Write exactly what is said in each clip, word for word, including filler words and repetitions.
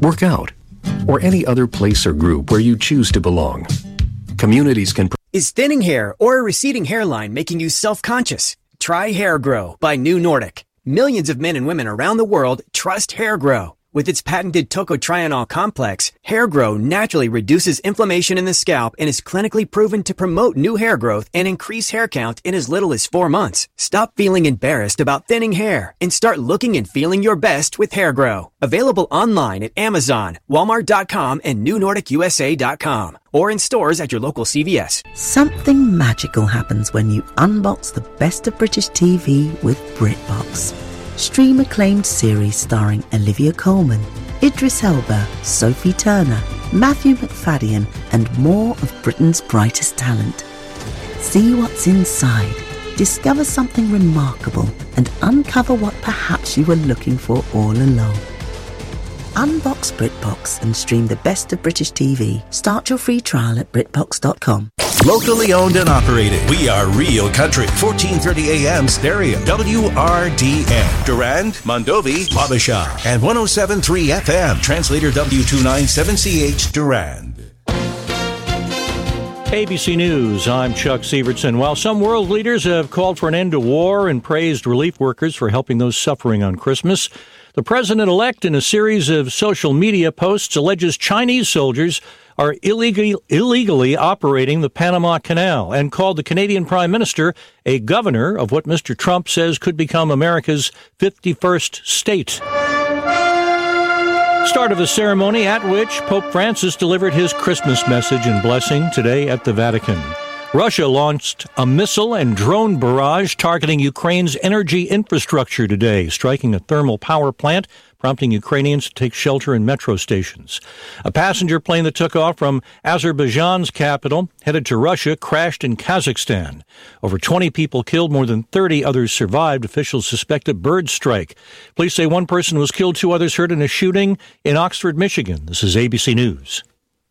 work out, or any other place or group where you choose to belong. Communities can... Is thinning hair or a receding hairline making you self-conscious? Try Hair Grow by New Nordic. Millions of men and women around the world trust Hair Grow. With its patented tocotrienol complex, Hair Grow naturally reduces inflammation in the scalp and is clinically proven to promote new hair growth and increase hair count in as little as four months. Stop feeling embarrassed about thinning hair and start looking and feeling your best with Hair Grow. Available online at Amazon, Walmart dot com, and New Nordic U S A dot com, or in stores at your local C V S. Something magical happens when you unbox the best of British T V with BritBox. Stream acclaimed series starring Olivia Colman, Idris Elba, Sophie Turner, Matthew McFadden, and more of Britain's brightest talent. See what's inside, discover something remarkable, and uncover what perhaps you were looking for all along. Unbox BritBox and stream the best of British T V. Start your free trial at Britbox dot com. Locally owned and operated. We are Real Country. fourteen thirty A M stereo. W R D N. Durand, Mondovi, Wabasha. And one oh seven point three F M. Translator W two ninety-seven C H Durand. A B C News, I'm Chuck Sievertson. While some world leaders have called for an end to war and praised relief workers for helping those suffering on Christmas, the president-elect, in a series of social media posts, alleges Chinese soldiers are illegally, illegally operating the Panama Canal and called the Canadian Prime Minister a governor of what Mister Trump says could become America's fifty-first state. Start of a ceremony at which Pope Francis delivered his Christmas message and blessing today at the Vatican. Russia launched a missile and drone barrage targeting Ukraine's energy infrastructure today, striking a thermal power plant, prompting Ukrainians to take shelter in metro stations. A passenger plane that took off from Azerbaijan's capital, headed to Russia, crashed in Kazakhstan. Over twenty people killed, more than thirty others survived. Officials suspect a bird strike. Police say one person was killed, two others hurt in a shooting in Oxford, Michigan. This is A B C News.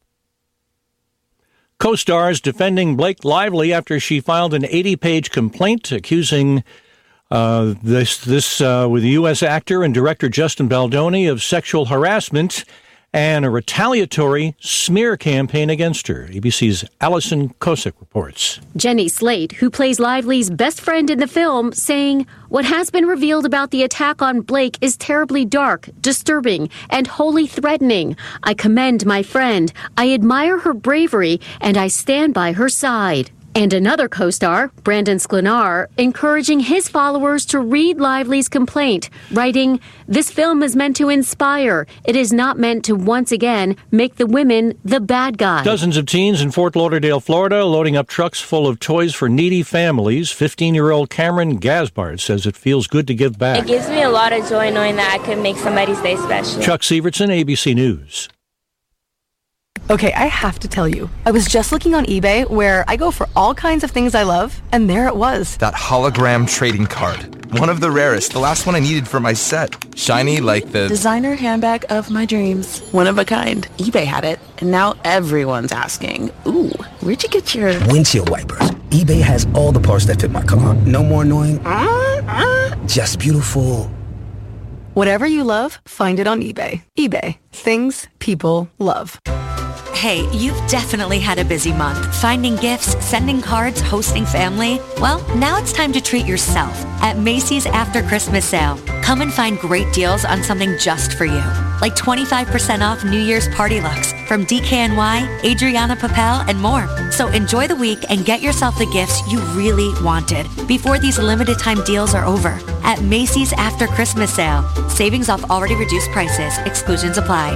Co-stars defending Blake Lively after she filed an eighty-page complaint accusing uh, this this uh, with the U S actor and director Justin Baldoni of sexual harassment and a retaliatory smear campaign against her. A B C's Allison Kosick reports. Jenny Slate, who plays Lively's best friend in the film, saying, "What has been revealed about the attack on Blake is terribly dark, disturbing, and wholly threatening. I commend my friend. I admire her bravery, and I stand by her side." And another co-star, Brandon Sklenar, encouraging his followers to read Lively's complaint, writing, "This film is meant to inspire. It is not meant to once again make the women the bad guy." Dozens of teens in Fort Lauderdale, Florida, loading up trucks full of toys for needy families. fifteen-year-old Cameron Gaspard says it feels good to give back. It gives me a lot of joy knowing that I could make somebody's day special. Chuck Sievertson, A B C News. Okay, I have to tell you, I was just looking on eBay where I go for all kinds of things I love, and there it was. That hologram trading card. One of the rarest, the last one I needed for my set. Shiny like the... designer handbag of my dreams. One of a kind. eBay had it, and now everyone's asking, ooh, where'd you get your... windshield wipers. eBay has all the parts that fit my car. No more annoying... Uh, uh, just beautiful. Whatever you love, find it on eBay. eBay. Things people love. Hey, you've definitely had a busy month. Finding gifts, sending cards, hosting family. Well, now it's time to treat yourself at Macy's After Christmas Sale. Come and find great deals on something just for you. Like twenty-five percent off New Year's party looks from D K N Y, Adriana Papel, and more. So enjoy the week and get yourself the gifts you really wanted before these limited time deals are over. At Macy's After Christmas Sale. Savings off already reduced prices. Exclusions apply.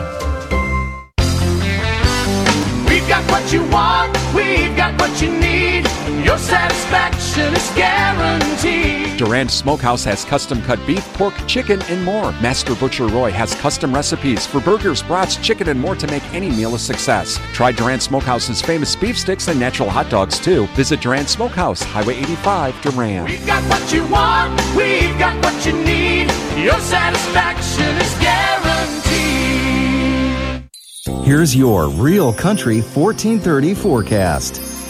We've got what you want, we've got what you need. Your satisfaction is guaranteed. Durand Smokehouse has custom-cut beef, pork, chicken, and more. Master Butcher Roy has custom recipes for burgers, brats, chicken, and more to make any meal a success. Try Durand Smokehouse's famous beef sticks and natural hot dogs, too. Visit Durand Smokehouse, Highway eighty-five, Durand. We've got what you want, we've got what you need. Your satisfaction is guaranteed. Here's your Real Country fourteen thirty forecast.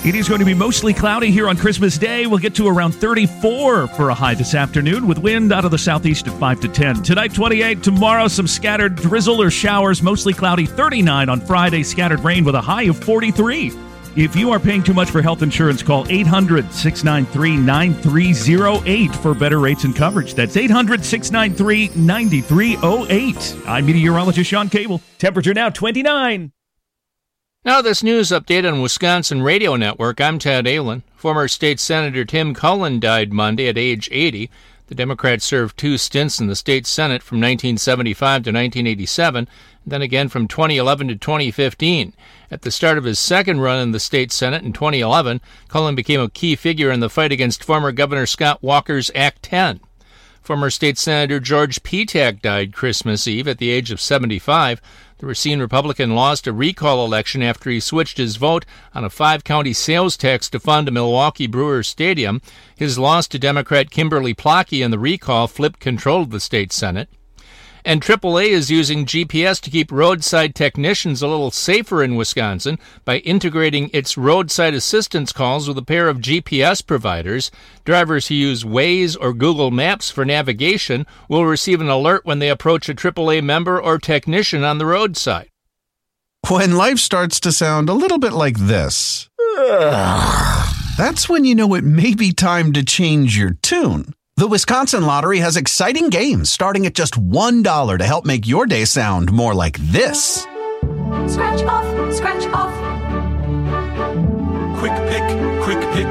It is going to be mostly cloudy here on Christmas Day. We'll get to around thirty-four for a high this afternoon with wind out of the southeast at five to ten. Tonight, twenty-eight. Tomorrow, some scattered drizzle or showers, mostly cloudy. thirty-nine on Friday, scattered rain with a high of forty-three. If you are paying too much for health insurance, call eight hundred, six nine three, nine three zero eight for better rates and coverage. That's eight hundred, six nine three, nine three zero eight. I'm meteorologist Sean Cable. Temperature now twenty-nine. Now this news update on Wisconsin Radio Network. I'm Ted Allen. Former state senator Tim Cullen died Monday at age eighty. The Democrat served two stints in the state Senate from nineteen seventy-five to nineteen eighty-seven, and then again from twenty eleven to twenty fifteen. At the start of his second run in the state Senate in twenty eleven, Cullen became a key figure in the fight against former Governor Scott Walker's Act ten. Former state senator George Petak died Christmas Eve at the age of seventy-five. The Racine Republican lost a recall election after he switched his vote on a five-county sales tax to fund a Milwaukee Brewers stadium. His loss to Democrat Kimberly Plotke in the recall flipped control of the state Senate. And triple A is using G P S to keep roadside technicians a little safer in Wisconsin by integrating its roadside assistance calls with a pair of G P S providers. Drivers who use Waze or Google Maps for navigation will receive an alert when they approach a triple A member or technician on the roadside. When life starts to sound a little bit like this, that's when you know it may be time to change your tune. The Wisconsin Lottery has exciting games starting at just one dollar to help make your day sound more like this. Scratch off, scratch off. Quick pick, quick pick.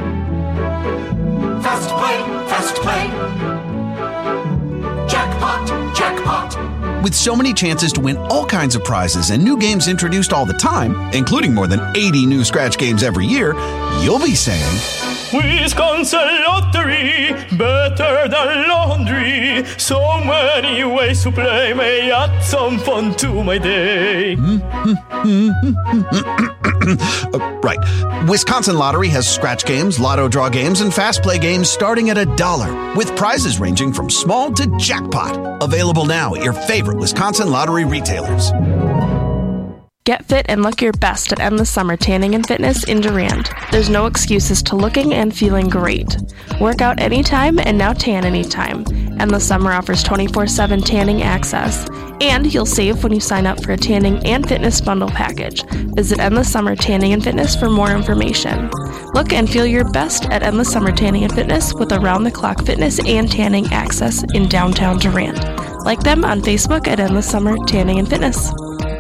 Fast play, fast play. Jackpot, jackpot. With so many chances to win all kinds of prizes and new games introduced all the time, including more than eighty new scratch games every year, you'll be saying, Wisconsin Lottery, better than laundry. So many ways to play, may add some fun to my day. uh, right. Wisconsin Lottery has scratch games, lotto draw games, and fast play games starting at a dollar, with prizes ranging from small to jackpot. Available now at your favorite Wisconsin Lottery retailers. Get fit and look your best at Endless Summer Tanning and Fitness in Durand. There's no excuses to looking and feeling great. Work out anytime and now tan anytime. Endless Summer offers twenty-four seven tanning access. And you'll save when you sign up for a tanning and fitness bundle package. Visit Endless Summer Tanning and Fitness for more information. Look and feel your best at Endless Summer Tanning and Fitness with around-the-clock fitness and tanning access in downtown Durand. Like them on Facebook at Endless Summer Tanning and Fitness.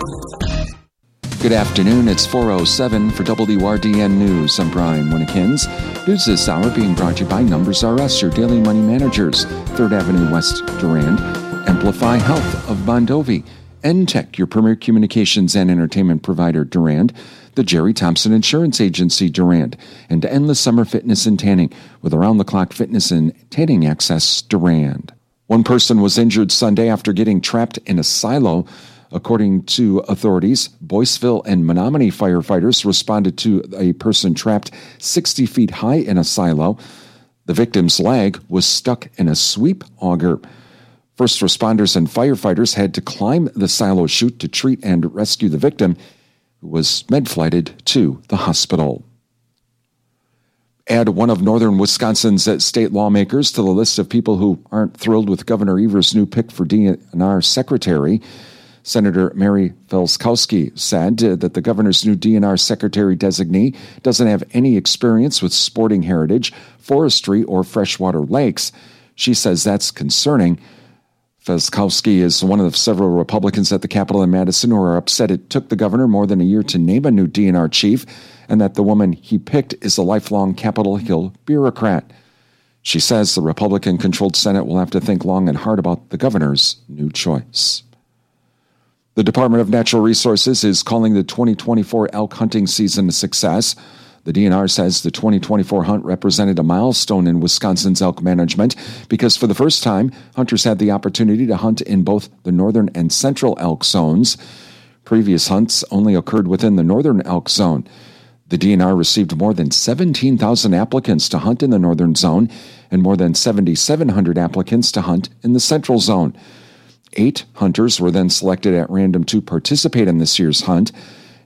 Good afternoon, it's four oh seven for W R D N News. I'm Brian Winnekins. News this hour being brought to you by Numbers R Us, your daily money managers. third Avenue West, Durand. Amplify Health of Mondovi. N-Tech, your premier communications and entertainment provider, Durand. The Jerry Thompson Insurance Agency, Durand. And Endless Summer Fitness and Tanning with around-the-clock fitness and tanning access, Durand. One person was injured Sunday after getting trapped in a silo. According to authorities, Boyceville and Menominee firefighters responded to a person trapped sixty feet high in a silo. The victim's leg was stuck in a sweep auger. First responders and firefighters had to climb the silo chute to treat and rescue the victim, who was med-flighted to the hospital. Add one of northern Wisconsin's state lawmakers to the list of people who aren't thrilled with Governor Evers' new pick for D N R secretary. Senator Mary Felskowski said that the governor's new D N R secretary designee doesn't have any experience with sporting heritage, forestry, or freshwater lakes. She says that's concerning. Felskowski is one of several Republicans at the Capitol in Madison who are upset it took the governor more than a year to name a new D N R chief, and that the woman he picked is a lifelong Capitol Hill bureaucrat. She says the Republican-controlled Senate will have to think long and hard about the governor's new choice. The Department of Natural Resources is calling the twenty twenty-four elk hunting season a success. The D N R says the twenty twenty-four hunt represented a milestone in Wisconsin's elk management because for the first time, hunters had the opportunity to hunt in both the northern and central elk zones. Previous hunts only occurred within the northern elk zone. The D N R received more than seventeen thousand applicants to hunt in the northern zone and more than seven thousand seven hundred applicants to hunt in the central zone. Eight hunters were then selected at random to participate in this year's hunt.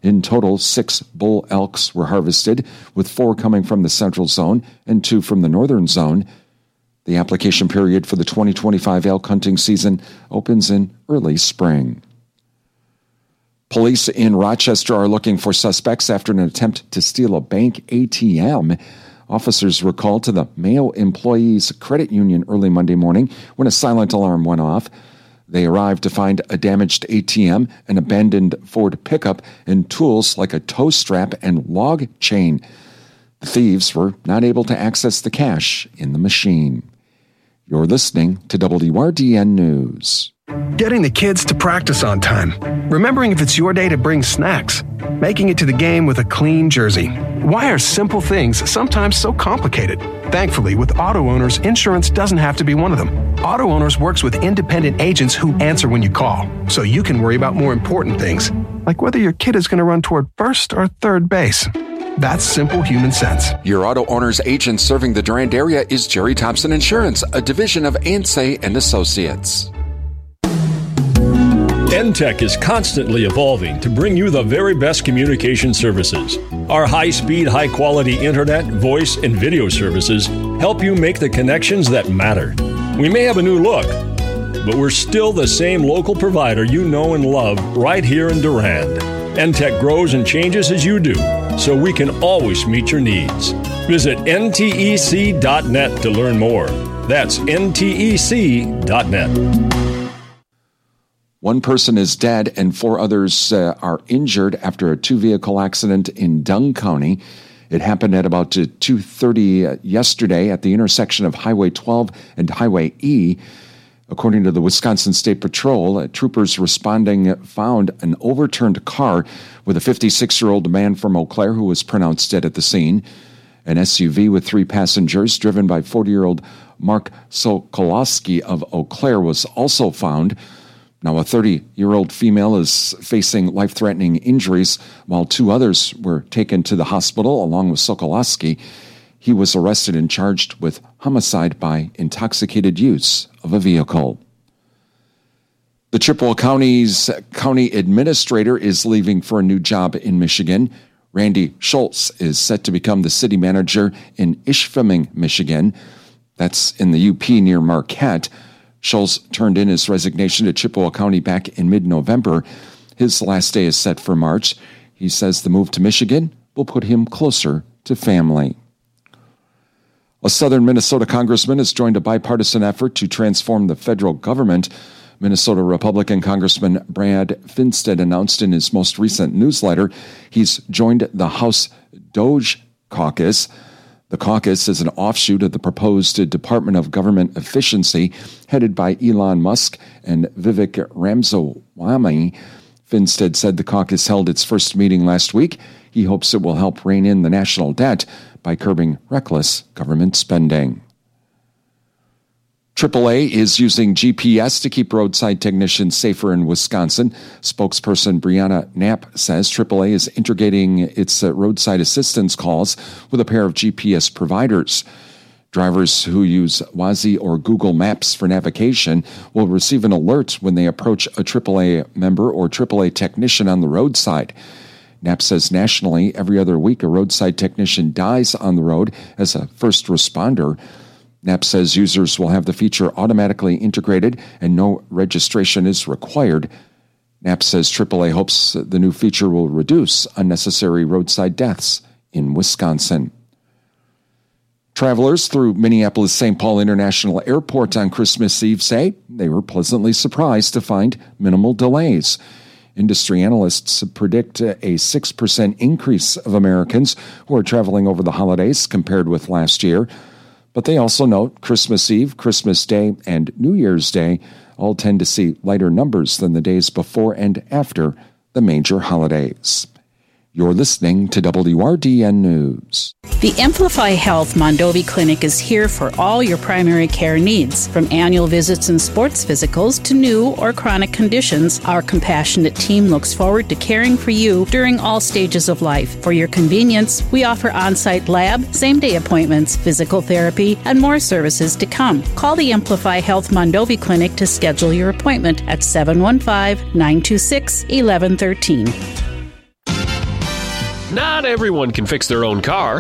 In total, six bull elks were harvested, with four coming from the central zone and two from the northern zone. The application period for the twenty twenty-five elk hunting season opens in early spring. Police in Rochester are looking for suspects after an attempt to steal a bank A T M. Officers were called to the Mayo Employees Credit Union early Monday morning when a silent alarm went off. They arrived to find a damaged A T M, an abandoned Ford pickup, and tools like a tow strap and log chain. The thieves were not able to access the cash in the machine. You're listening to W R D N News. Getting the kids to practice on time. Remembering if it's your day to bring snacks. Making it to the game with a clean jersey. Why are simple things sometimes so complicated? Thankfully, with Auto Owners, insurance doesn't have to be one of them. Auto Owners works with independent agents who answer when you call, so you can worry about more important things, like whether your kid is going to run toward first or third base. That's simple human sense. Your Auto Owners agent serving the Durand area is Jerry Thompson Insurance, a division of Ansay and Associates. N Tech is constantly evolving to bring you the very best communication services. Our high-speed, high-quality internet, voice, and video services help you make the connections that matter. We may have a new look, but we're still the same local provider you know and love right here in Durand. N Tech grows and changes as you do, so we can always meet your needs. Visit N T E C dot net to learn more. That's N T E C dot net. One person is dead and four others uh, are injured after a two-vehicle accident in Dung County. It happened at about two thirty uh, yesterday at the intersection of Highway twelve and Highway E. According to the Wisconsin State Patrol, uh, troopers responding found an overturned car with a fifty-six-year-old man from Eau Claire who was pronounced dead at the scene. An S U V with three passengers driven by forty-year-old Mark Sokolowski of Eau Claire was also found. Now, a thirty-year-old female is facing life-threatening injuries, while two others were taken to the hospital along with Sokolowski. He was arrested and charged with homicide by intoxicated use of a vehicle. The Chippewa County's county administrator is leaving for a new job in Michigan. Randy Schultz is set to become the city manager in Ishpeming, Michigan. That's in the U P near Marquette. Schultz turned in his resignation to Chippewa County back in mid-November. His last day is set for March. He says the move to Michigan will put him closer to family. A southern Minnesota congressman has joined a bipartisan effort to transform the federal government. Minnesota Republican Congressman Brad Finstad announced in his most recent newsletter he's joined the House Doge Caucus. The caucus is an offshoot of the proposed Department of Government Efficiency headed by Elon Musk and Vivek Ramaswamy. Finstad said the caucus held its first meeting last week. He hopes it will help rein in the national debt by curbing reckless government spending. triple A is using G P S to keep roadside technicians safer in Wisconsin. Spokesperson Brianna Knapp says triple A is integrating its uh, roadside assistance calls with a pair of G P S providers. Drivers who use Waze or Google Maps for navigation will receive an alert when they approach a triple A member or triple A technician on the roadside. Knapp says nationally, every other week a roadside technician dies on the road as a first responder. Knapp says users will have the feature automatically integrated and no registration is required. Knapp says triple A hopes the new feature will reduce unnecessary roadside deaths in Wisconsin. Travelers through Minneapolis-Saint Paul International Airport on Christmas Eve say they were pleasantly surprised to find minimal delays. Industry analysts predict a six percent increase of Americans who are traveling over the holidays compared with last year. But they also note Christmas Eve, Christmas Day, and New Year's Day all tend to see lighter numbers than the days before and after the major holidays. You're listening to W R D N News. The Amplify Health Mondovi Clinic is here for all your primary care needs. From annual visits and sports physicals to new or chronic conditions, our compassionate team looks forward to caring for you during all stages of life. For your convenience, we offer on-site lab, same-day appointments, physical therapy, and more services to come. Call the Amplify Health Mondovi Clinic to schedule your appointment at seven one five, nine two six, one one one three. not everyone can fix their own car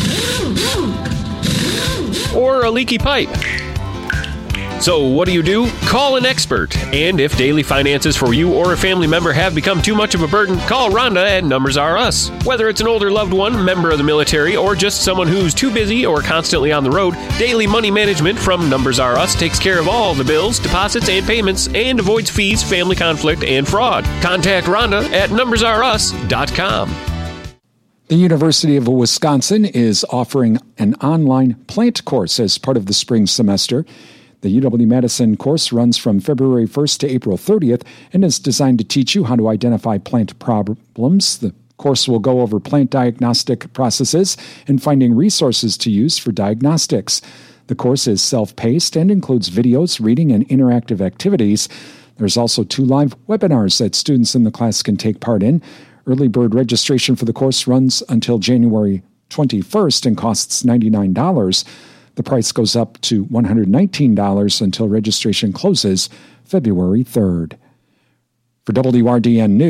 or a leaky pipe. So what do you do? Call an expert. And if daily finances for you or a family member have become too much of a burden, call Rhonda at Numbers R Us. Whether it's an older loved one, member of the military, or just someone who's too busy or constantly on the road, Daily Money Management from Numbers R Us takes care of all the bills, deposits, and payments and avoids fees, family conflict, and fraud. Contact Rhonda at numbers r us dot com. The University of Wisconsin is offering an online plant course as part of the spring semester. The U W-Madison course runs from February first to April thirtieth and is designed to teach you how to identify plant problems. The course will go over plant diagnostic processes and finding resources to use for diagnostics. The course is self-paced and includes videos, reading, and interactive activities. There's also two live webinars that students in the class can take part in. Early bird registration for the course runs until January twenty-first and costs ninety-nine dollars. The price goes up to one hundred nineteen dollars until registration closes February third. For W R D N News,